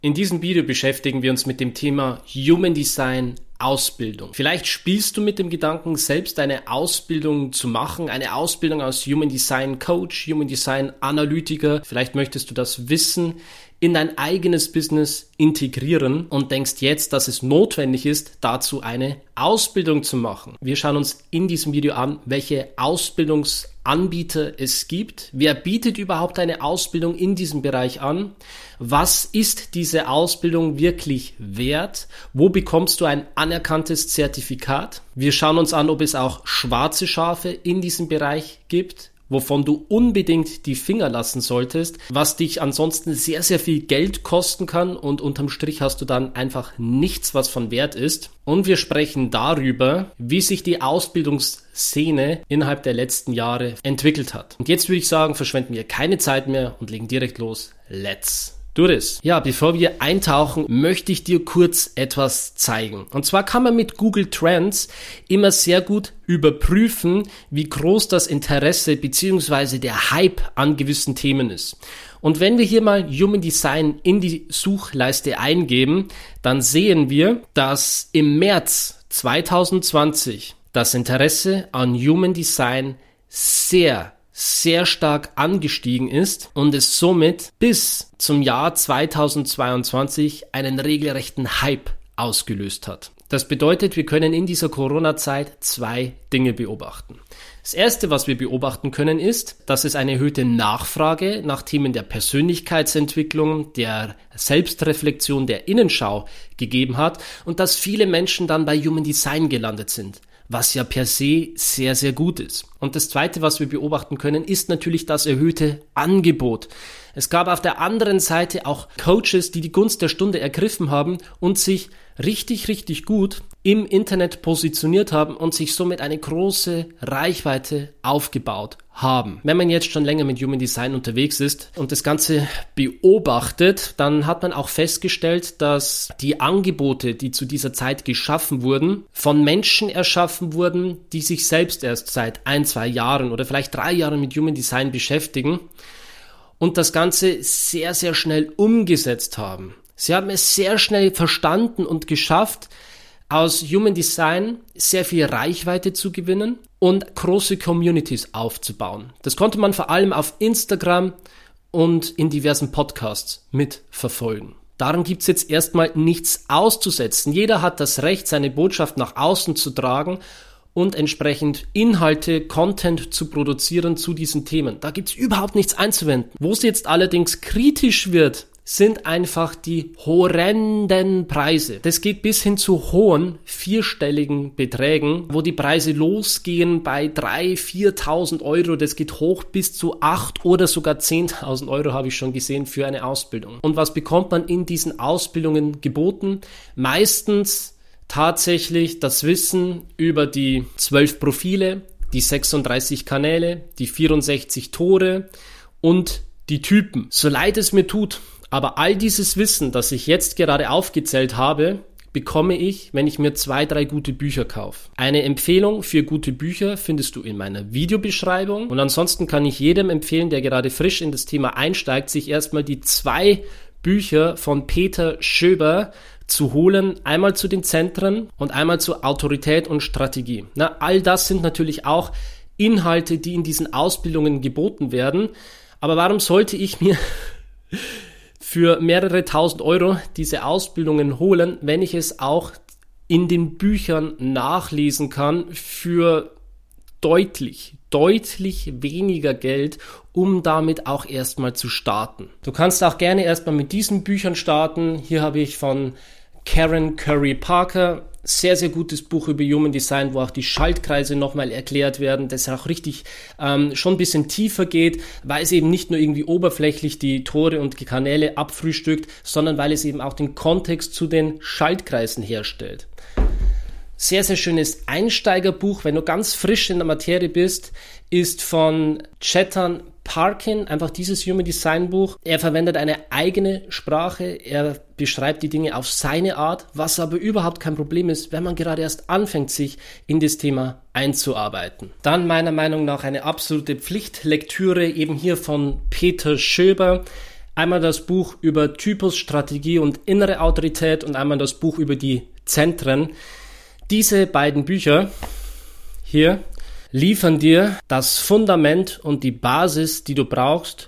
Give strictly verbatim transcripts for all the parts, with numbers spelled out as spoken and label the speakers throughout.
Speaker 1: In diesem Video beschäftigen wir uns mit dem Thema Human Design Ausbildung. Vielleicht spielst du mit dem Gedanken, selbst eine Ausbildung zu machen, eine Ausbildung als Human Design Coach, Human Design Analytiker. Vielleicht möchtest du das Wissen in dein eigenes Business integrieren und denkst jetzt, dass es notwendig ist, dazu eine Ausbildung zu machen. Wir schauen uns in diesem Video an, welche Ausbildungsanbieter es gibt. Wer bietet überhaupt eine Ausbildung in diesem Bereich an? Was ist diese Ausbildung wirklich wert? Wo bekommst du ein anerkanntes Zertifikat? Wir schauen uns an, ob es auch schwarze Schafe in diesem Bereich gibt, wovon du unbedingt die Finger lassen solltest, was dich ansonsten sehr, sehr viel Geld kosten kann und unterm Strich hast du dann einfach nichts, was von Wert ist. Und wir sprechen darüber, wie sich die Ausbildungsszene innerhalb der letzten Jahre entwickelt hat. Und jetzt würde ich sagen, verschwenden wir keine Zeit mehr und legen direkt los. Let's do this. Ja, bevor wir eintauchen, möchte ich dir kurz etwas zeigen. Und zwar kann man mit Google Trends immer sehr gut überprüfen, wie groß das Interesse bzw. der Hype an gewissen Themen ist. Und wenn wir hier mal Human Design in die Suchleiste eingeben, dann sehen wir, dass im März zwanzig zwanzig das Interesse an Human Design sehr sehr stark angestiegen ist und es somit bis zum Jahr zweitausendzweiundzwanzig einen regelrechten Hype ausgelöst hat. Das bedeutet, wir können in dieser Corona-Zeit zwei Dinge beobachten. Das erste, was wir beobachten können, ist, dass es eine erhöhte Nachfrage nach Themen der Persönlichkeitsentwicklung, der Selbstreflexion, der Innenschau gegeben hat und dass viele Menschen dann bei Human Design gelandet sind, was ja per se sehr, sehr gut ist. Und das Zweite, was wir beobachten können, ist natürlich das erhöhte Angebot. Es gab auf der anderen Seite auch Coaches, die die Gunst der Stunde ergriffen haben und sich richtig, richtig gut im Internet positioniert haben und sich somit eine große Reichweite aufgebaut haben. Wenn man jetzt schon länger mit Human Design unterwegs ist und das Ganze beobachtet, dann hat man auch festgestellt, dass die Angebote, die zu dieser Zeit geschaffen wurden, von Menschen erschaffen wurden, die sich selbst erst seit ein, zwei Jahren oder vielleicht drei Jahren mit Human Design beschäftigen und das Ganze sehr, sehr schnell umgesetzt haben. Sie haben es sehr schnell verstanden und geschafft, aus Human Design sehr viel Reichweite zu gewinnen und große Communities aufzubauen. Das konnte man vor allem auf Instagram und in diversen Podcasts mitverfolgen. Daran gibt es jetzt erstmal nichts auszusetzen. Jeder hat das Recht, seine Botschaft nach außen zu tragen und entsprechend Inhalte, Content zu produzieren zu diesen Themen. Da gibt es überhaupt nichts einzuwenden. Wo es jetzt allerdings kritisch wird, sind einfach die horrenden Preise. Das geht bis hin zu hohen vierstelligen Beträgen, wo die Preise losgehen bei dreitausend, viertausend Euro. Das geht hoch bis zu acht oder sogar zehntausend Euro habe ich schon gesehen für eine Ausbildung. Und was bekommt man in diesen Ausbildungen geboten? Meistens tatsächlich das Wissen über die zwölf Profile, die sechsunddreißig Kanäle, die vierundsechzig Tore und die Typen. So leid es mir tut, aber all dieses Wissen, das ich jetzt gerade aufgezählt habe, bekomme ich, wenn ich mir zwei, drei gute Bücher kaufe. Eine Empfehlung für gute Bücher findest du in meiner Videobeschreibung. Und ansonsten kann ich jedem empfehlen, der gerade frisch in das Thema einsteigt, sich erstmal die zwei Bücher von Peter Schöber zu holen. Einmal zu den Zentren und einmal zu Autorität und Strategie. Na, all das sind natürlich auch Inhalte, die in diesen Ausbildungen geboten werden. Aber warum sollte ich mir für mehrere tausend Euro diese Ausbildungen holen, wenn ich es auch in den Büchern nachlesen kann für deutlich, deutlich weniger Geld, um damit auch erstmal zu starten. Du kannst auch gerne erstmal mit diesen Büchern starten. Hier habe ich von Karen Curry Parker sehr, sehr gutes Buch über Human Design, wo auch die Schaltkreise nochmal erklärt werden, das auch richtig ähm, schon ein bisschen tiefer geht, weil es eben nicht nur irgendwie oberflächlich die Tore und die Kanäle abfrühstückt, sondern weil es eben auch den Kontext zu den Schaltkreisen herstellt. Sehr, sehr schönes Einsteigerbuch, wenn du ganz frisch in der Materie bist, ist von Chetan Parkin, einfach dieses Human Design Buch. Er verwendet eine eigene Sprache, er beschreibt die Dinge auf seine Art, was aber überhaupt kein Problem ist, wenn man gerade erst anfängt, sich in das Thema einzuarbeiten. Dann meiner Meinung nach eine absolute Pflichtlektüre, eben hier von Peter Schöber, Einmal das Buch über Typus, Strategie und innere Autorität und einmal das Buch über die Zentren. Diese beiden Bücher hier liefern dir das Fundament und die Basis, die du brauchst,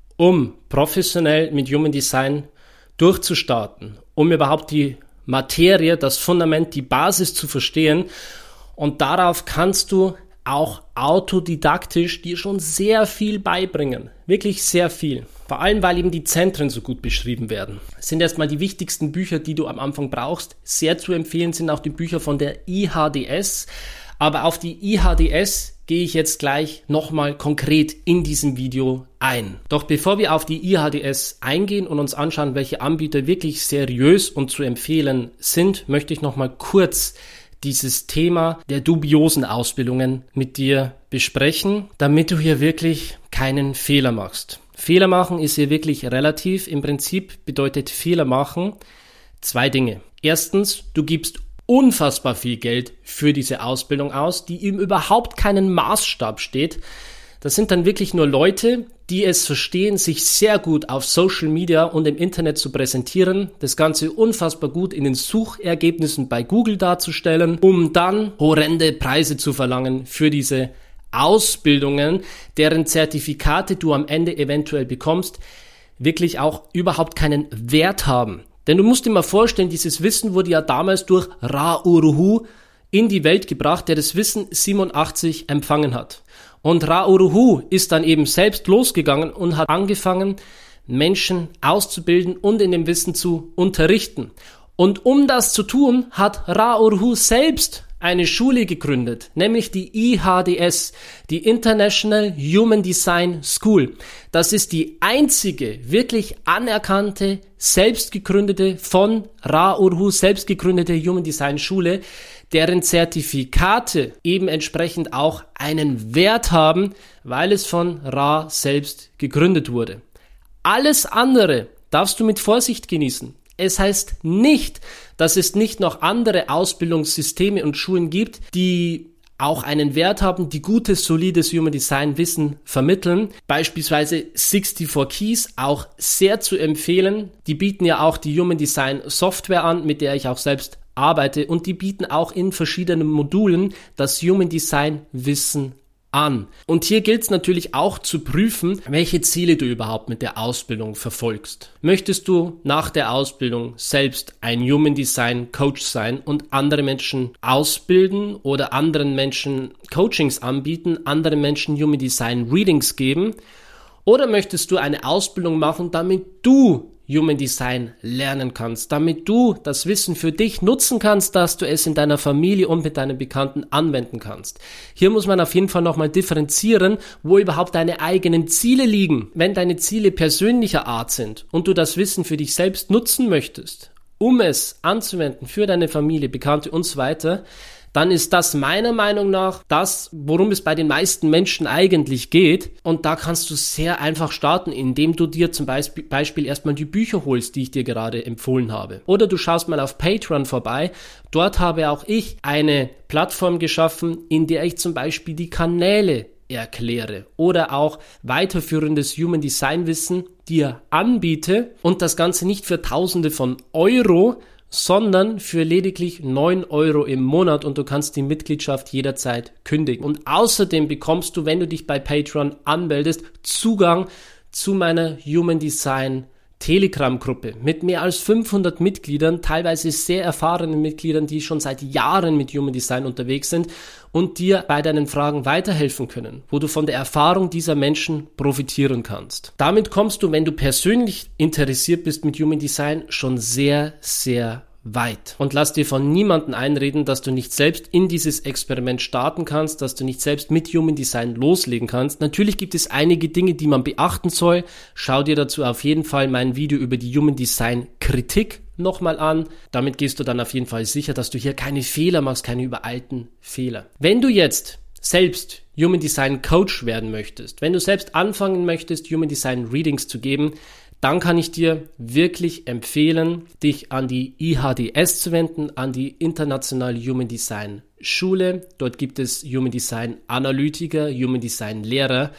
Speaker 1: um professionell mit Human Design durchzustarten, um überhaupt die Materie, das Fundament, die Basis zu verstehen. Und darauf kannst du auch autodidaktisch dir schon sehr viel beibringen. Wirklich sehr viel. Vor allem, weil eben die Zentren so gut beschrieben werden. Das sind erstmal die wichtigsten Bücher, die du am Anfang brauchst. Sehr zu empfehlen sind auch die Bücher von der I H D S. Aber auf die I H D S gehe ich jetzt gleich nochmal konkret in diesem Video ein. Doch bevor wir auf die I H D S eingehen und uns anschauen, welche Anbieter wirklich seriös und zu empfehlen sind, möchte ich nochmal kurz dieses Thema der dubiosen Ausbildungen mit dir besprechen, damit du hier wirklich keinen Fehler machst. Fehler machen ist hier wirklich relativ. Im Prinzip bedeutet Fehler machen zwei Dinge. Erstens, du gibst unfassbar viel Geld für diese Ausbildung aus, die ihm überhaupt keinen Maßstab steht. Das sind dann wirklich nur Leute, die es verstehen, sich sehr gut auf Social Media und im Internet zu präsentieren, das Ganze unfassbar gut in den Suchergebnissen bei Google darzustellen, um dann horrende Preise zu verlangen für diese Ausbildungen, deren Zertifikate du am Ende eventuell bekommst, wirklich auch überhaupt keinen Wert haben. Denn du musst dir mal vorstellen, dieses Wissen wurde ja damals durch Ra Uru Hu in die Welt gebracht, der das Wissen siebenundachtzig empfangen hat. Und Ra Uru Hu ist dann eben selbst losgegangen und hat angefangen, Menschen auszubilden und in dem Wissen zu unterrichten. Und um das zu tun, hat Ra Uru Hu selbst eine Schule gegründet, nämlich die I H D S, die International Human Design School. Das ist die einzige wirklich anerkannte, selbst gegründete, von Ra Uru Hu selbst gegründete Human Design Schule, deren Zertifikate eben entsprechend auch einen Wert haben, weil es von Ra selbst gegründet wurde. Alles andere darfst du mit Vorsicht genießen. Es heißt nicht, dass es nicht noch andere Ausbildungssysteme und Schulen gibt, die auch einen Wert haben, die gutes, solides Human Design Wissen vermitteln. Beispielsweise sixty-four Keys, auch sehr zu empfehlen. Die bieten ja auch die Human Design Software an, mit der ich auch selbst arbeite. Und die bieten auch in verschiedenen Modulen das Human Design Wissen an. Und hier gilt es natürlich auch zu prüfen, welche Ziele du überhaupt mit der Ausbildung verfolgst. Möchtest du nach der Ausbildung selbst ein Human Design Coach sein und andere Menschen ausbilden oder anderen Menschen Coachings anbieten, anderen Menschen Human Design Readings geben? Oder möchtest du eine Ausbildung machen, damit du Human Design lernen kannst, damit du das Wissen für dich nutzen kannst, dass du es in deiner Familie und mit deinen Bekannten anwenden kannst. Hier muss man auf jeden Fall nochmal differenzieren, wo überhaupt deine eigenen Ziele liegen. Wenn deine Ziele persönlicher Art sind und du das Wissen für dich selbst nutzen möchtest, um es anzuwenden für deine Familie, Bekannte und so weiter, dann ist das meiner Meinung nach das, worum es bei den meisten Menschen eigentlich geht. Und da kannst du sehr einfach starten, indem du dir zum Beispiel, Beispiel erstmal die Bücher holst, die ich dir gerade empfohlen habe. Oder du schaust mal auf Patreon vorbei. Dort habe auch ich eine Plattform geschaffen, in der ich zum Beispiel die Kanäle erkläre oder auch weiterführendes Human Design Wissen dir anbiete und das Ganze nicht für Tausende von Euro, sondern für lediglich neun Euro im Monat und du kannst die Mitgliedschaft jederzeit kündigen. Und außerdem bekommst du, wenn du dich bei Patreon anmeldest, Zugang zu meiner Human Design Telegram-Gruppe mit mehr als fünfhundert Mitgliedern, teilweise sehr erfahrenen Mitgliedern, die schon seit Jahren mit Human Design unterwegs sind und dir bei deinen Fragen weiterhelfen können, wo du von der Erfahrung dieser Menschen profitieren kannst. Damit kommst du, wenn du persönlich interessiert bist mit Human Design, schon sehr, sehr weit. Und lass dir von niemandem einreden, dass du nicht selbst in dieses Experiment starten kannst, dass du nicht selbst mit Human Design loslegen kannst. Natürlich gibt es einige Dinge, die man beachten soll. Schau dir dazu auf jeden Fall mein Video über die Human Design Kritik nochmal an. Damit gehst du dann auf jeden Fall sicher, dass du hier keine Fehler machst, keine übereilten Fehler. Wenn du jetzt selbst Human Design Coach werden möchtest, wenn du selbst anfangen möchtest, Human Design Readings zu geben, dann kann ich dir wirklich empfehlen, dich an die I H D S zu wenden, an die Internationale Human Design Schule. Dort gibt es Human Design Analytiker, Human Design Lehrer,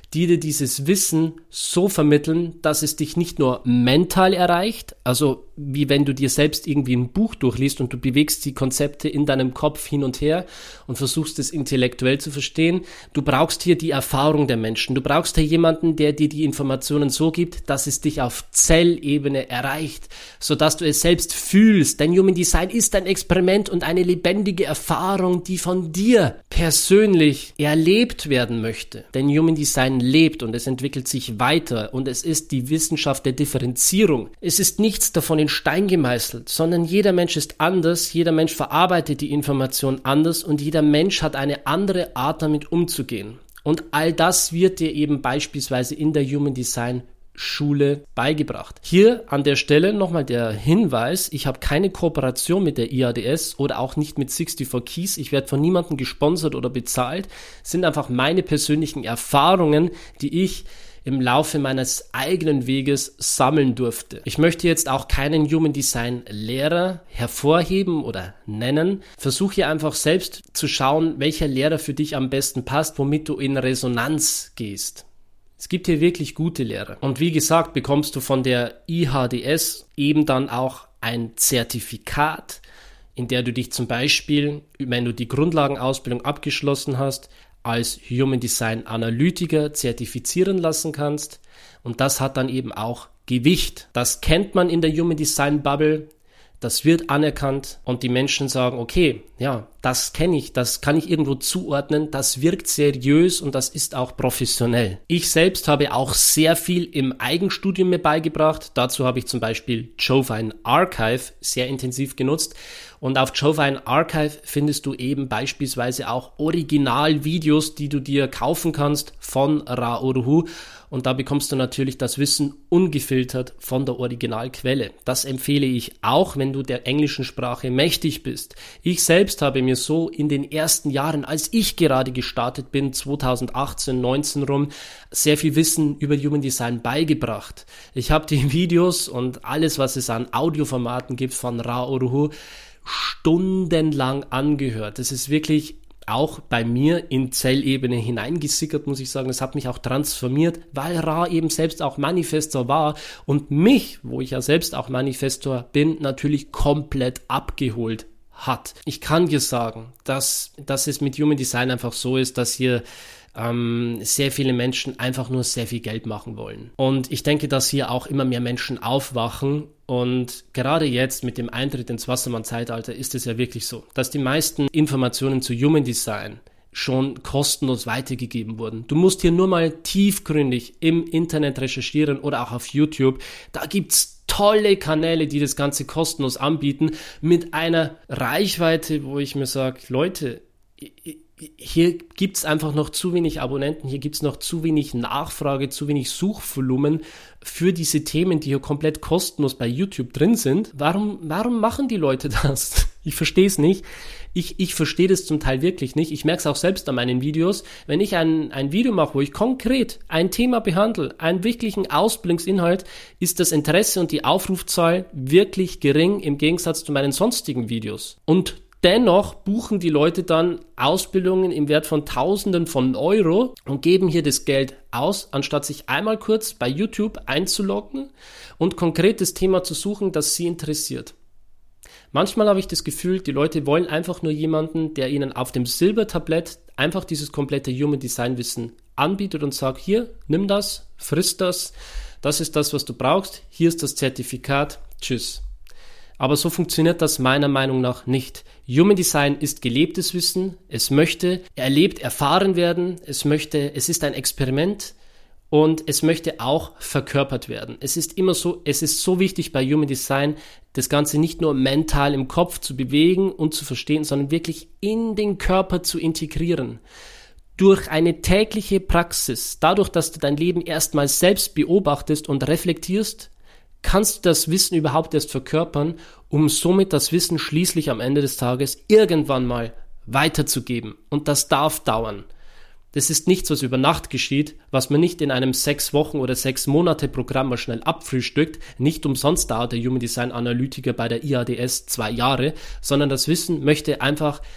Speaker 1: die dir dieses Wissen so vermitteln, dass es dich nicht nur mental erreicht, also wie wenn du dir selbst irgendwie ein Buch durchliest und du bewegst die Konzepte in deinem Kopf hin und her und versuchst es intellektuell zu verstehen. Du brauchst hier die Erfahrung der Menschen. Du brauchst hier jemanden, der dir die Informationen so gibt, dass es dich auf Zellebene erreicht, sodass du es selbst fühlst. Denn Human Design ist ein Experiment und eine lebendige Erfahrung, die von dir persönlich erlebt werden möchte. Denn Human Design lebt und es entwickelt sich weiter und es ist die Wissenschaft der Differenzierung. Es ist nichts davon in Stein gemeißelt, sondern jeder Mensch ist anders, jeder Mensch verarbeitet die Information anders und jeder Mensch hat eine andere Art damit umzugehen. Und all das wird dir eben beispielsweise in der Human Design Schule beigebracht. Hier an der Stelle nochmal der Hinweis, ich habe keine Kooperation mit der I A D S oder auch nicht mit sixty-four Keys. Ich werde von niemandem gesponsert oder bezahlt. Es sind einfach meine persönlichen Erfahrungen, die ich im Laufe meines eigenen Weges sammeln durfte. Ich möchte jetzt auch keinen Human Design Lehrer hervorheben oder nennen. Versuche hier einfach selbst zu schauen, welcher Lehrer für dich am besten passt, womit du in Resonanz gehst. Es gibt hier wirklich gute Lehrer. Und wie gesagt, bekommst du von der I H D S eben dann auch ein Zertifikat, in der du dich zum Beispiel, wenn du die Grundlagenausbildung abgeschlossen hast, als Human Design Analytiker zertifizieren lassen kannst. Und das hat dann eben auch Gewicht. Das kennt man in der Human Design Bubble. Das wird anerkannt und die Menschen sagen, okay, ja, das kenne ich, das kann ich irgendwo zuordnen, das wirkt seriös und das ist auch professionell. Ich selbst habe auch sehr viel im Eigenstudium mir beigebracht. Dazu habe ich zum Beispiel Jovine Archive sehr intensiv genutzt. Und auf Jovine Archive findest du eben beispielsweise auch Originalvideos, die du dir kaufen kannst von Ra Uru Hu. Und da bekommst du natürlich das Wissen ungefiltert von der Originalquelle. Das empfehle ich auch, wenn du der englischen Sprache mächtig bist. Ich selbst habe mir so in den ersten Jahren, als ich gerade gestartet bin, zwanzig achtzehn, neunzehn rum, sehr viel Wissen über Human Design beigebracht. Ich habe die Videos und alles, was es an Audioformaten gibt von Ra Uru Hu, stundenlang angehört. Das ist wirklich auch bei mir in Zellebene hineingesickert, muss ich sagen. Das hat mich auch transformiert, weil Ra eben selbst auch Manifestor war und mich, wo ich ja selbst auch Manifestor bin, natürlich komplett abgeholt hat. Ich kann dir sagen, dass, dass es mit Human Design einfach so ist, dass hier ähm, sehr viele Menschen einfach nur sehr viel Geld machen wollen. Und ich denke, dass hier auch immer mehr Menschen aufwachen. Und gerade jetzt mit dem Eintritt ins Wassermann-Zeitalter ist es ja wirklich so, dass die meisten Informationen zu Human Design schon kostenlos weitergegeben wurden. Du musst hier nur mal tiefgründig im Internet recherchieren oder auch auf YouTube. Da gibt's tolle Kanäle, die das Ganze kostenlos anbieten, mit einer Reichweite, wo ich mir sage, Leute, hier gibt's einfach noch zu wenig Abonnenten, hier gibt's noch zu wenig Nachfrage, zu wenig Suchvolumen für diese Themen, die hier komplett kostenlos bei YouTube drin sind. Warum, warum machen die Leute das? Ich verstehe es nicht. Ich, ich verstehe das zum Teil wirklich nicht. Ich merke es auch selbst an meinen Videos. Wenn ich ein, ein Video mache, wo ich konkret ein Thema behandle, einen wirklichen Ausbildungsinhalt, ist das Interesse und die Aufrufzahl wirklich gering im Gegensatz zu meinen sonstigen Videos. Und dennoch buchen die Leute dann Ausbildungen im Wert von Tausenden von Euro und geben hier das Geld aus, anstatt sich einmal kurz bei YouTube einzuloggen und konkret das Thema zu suchen, das sie interessiert. Manchmal habe ich das Gefühl, die Leute wollen einfach nur jemanden, der ihnen auf dem Silbertablett einfach dieses komplette Human Design Wissen anbietet und sagt, hier, nimm das, friss das, das ist das, was du brauchst, hier ist das Zertifikat, tschüss. Aber so funktioniert das meiner Meinung nach nicht. Human Design ist gelebtes Wissen, es möchte erlebt, erfahren werden, es möchte, es ist ein Experiment und es möchte auch verkörpert werden. Es ist immer so, es ist so wichtig bei Human Design, das Ganze nicht nur mental im Kopf zu bewegen und zu verstehen, sondern wirklich in den Körper zu integrieren. Durch eine tägliche Praxis, dadurch, dass du dein Leben erstmal selbst beobachtest und reflektierst, kannst du das Wissen überhaupt erst verkörpern, um somit das Wissen schließlich am Ende des Tages irgendwann mal weiterzugeben. Und das darf dauern. Das ist nichts, was über Nacht geschieht, was man nicht in einem sechs Wochen oder sechs Monate Programm mal schnell abfrühstückt. Nicht umsonst dauert der Human Design Analytiker bei der I A D S zwei Jahre, sondern das Wissen möchte einfach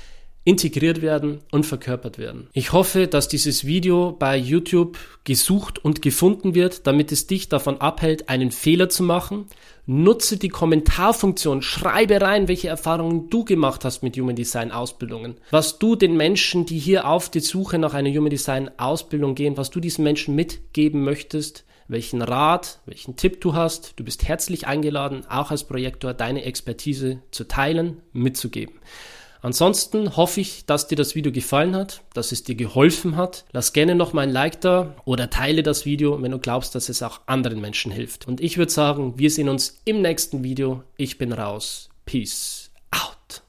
Speaker 1: integriert werden und verkörpert werden. Ich hoffe, dass dieses Video bei YouTube gesucht und gefunden wird, damit es dich davon abhält, einen Fehler zu machen. Nutze die Kommentarfunktion, schreibe rein, welche Erfahrungen du gemacht hast mit Human Design Ausbildungen. Was du den Menschen, die hier auf die Suche nach einer Human Design Ausbildung gehen, was du diesen Menschen mitgeben möchtest, welchen Rat, welchen Tipp du hast. Du bist herzlich eingeladen, auch als Projektor deine Expertise zu teilen, mitzugeben. Ansonsten hoffe ich, dass dir das Video gefallen hat, dass es dir geholfen hat. Lass gerne noch mal ein Like da oder teile das Video, wenn du glaubst, dass es auch anderen Menschen hilft. Und ich würde sagen, wir sehen uns im nächsten Video. Ich bin raus. Peace.